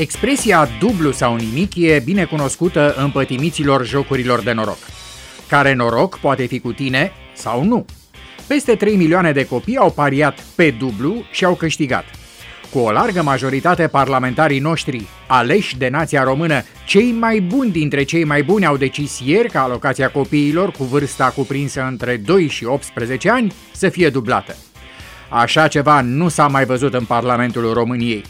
Expresia dublu sau nimic e bine cunoscută în pătimiților jocurilor de noroc. Care noroc poate fi cu tine sau nu. Peste 3 milioane de copii au pariat pe dublu și au câștigat. Cu o largă majoritate, parlamentarii noștri, aleși de nația română, cei mai buni dintre cei mai buni, au decis ieri ca alocația copiilor cu vârsta cuprinsă între 2 și 18 ani să fie dublată. Așa ceva nu s-a mai văzut în Parlamentul României.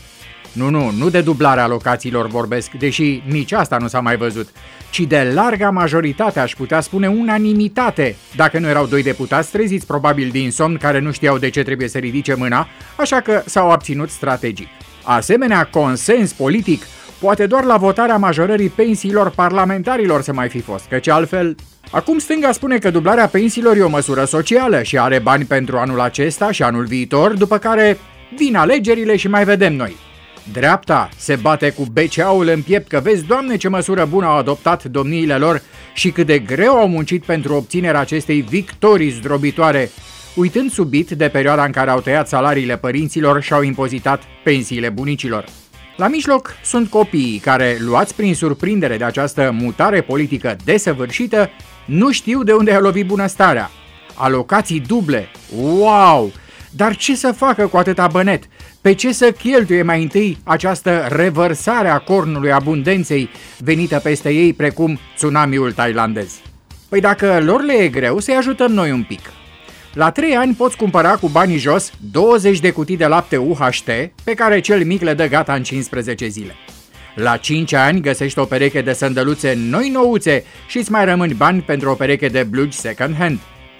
Nu de dublarea alocațiilor vorbesc, deși nici asta nu s-a mai văzut, ci de larga majoritate, aș putea spune unanimitate, dacă nu erau 2 deputați treziți probabil din somn care nu știau de ce trebuie să ridice mâna, așa că s-au abținut strategic. Asemenea, consens politic poate doar la votarea majorării pensiilor parlamentarilor să mai fi fost, căci altfel... Acum stânga spune că dublarea pensiilor e o măsură socială și are bani pentru anul acesta și anul viitor, după care vin alegerile și mai vedem noi. Dreapta se bate cu BCA-ul în piept că vezi, Doamne, ce măsură bună au adoptat domniile lor și cât de greu au muncit pentru obținerea acestei victorii zdrobitoare, uitând subit de perioada în care au tăiat salariile părinților și au impozitat pensiile bunicilor. La mijloc sunt copiii care, luați prin surprindere de această mutare politică desăvârșită, nu știu de unde a lovit bunăstarea. Alocații duble, wow! Dar ce să facă cu atâta bănet? Pe ce să cheltuie mai întâi această revărsare a cornului abundenței venită peste ei precum tsunamiul thailandez? Păi dacă lor le e greu, să-i ajutăm noi un pic. La 3 ani poți cumpăra cu banii jos 20 de cutii de lapte UHT pe care cel mic le dă gata în 15 zile. La 5 ani găsești o pereche de sandăluțe noi nouțe și îți mai rămân bani pentru o pereche de blugi second hand.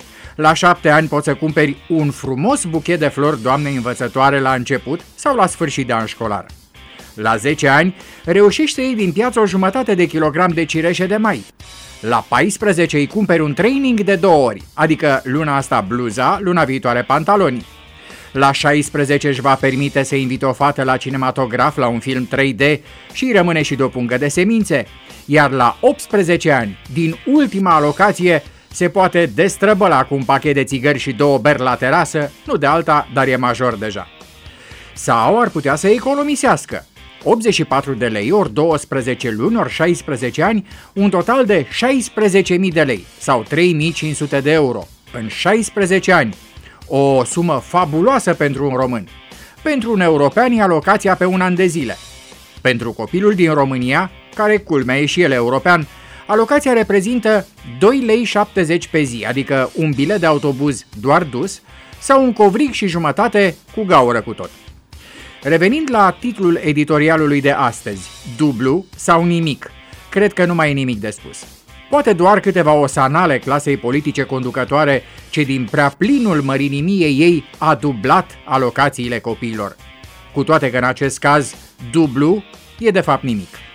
La 7 ani poți să cumperi un frumos buchet de flori doamnei învățătoare la început sau la sfârșit de an școlar. La 10 ani reușești să iei din piață o jumătate de kilogram de cireșe de mai. La 14 îi cumperi un training de 2 ori, adică luna asta bluza, luna viitoare pantaloni. La 16 își va permite să invite o fată la cinematograf la un film 3D și îi rămâne și de o pungă de semințe. Iar la 18 ani, din ultima alocație, se poate destrăbăla cu un pachet de țigări și 2 beri la terasă, nu de alta, dar e major deja. Sau ar putea să economisească. 84 de lei ori 12 luni ori 16 ani, un total de 16.000 de lei sau 3.500 de euro în 16 ani. O sumă fabuloasă pentru un român. Pentru un european e alocația pe un an de zile. Pentru copilul din România, care culmea e și el european, alocația reprezintă 2,70 lei pe zi, adică un bilet de autobuz doar dus sau un covrig și jumătate cu gaură cu tot. Revenind la titlul editorialului de astăzi, dublu sau nimic, cred că nu mai e nimic de spus. Poate doar câteva osanale clasei politice conducătoare ce din prea plinul mărinimiei ei a dublat alocațiile copiilor. Cu toate că în acest caz, dublu e de fapt nimic.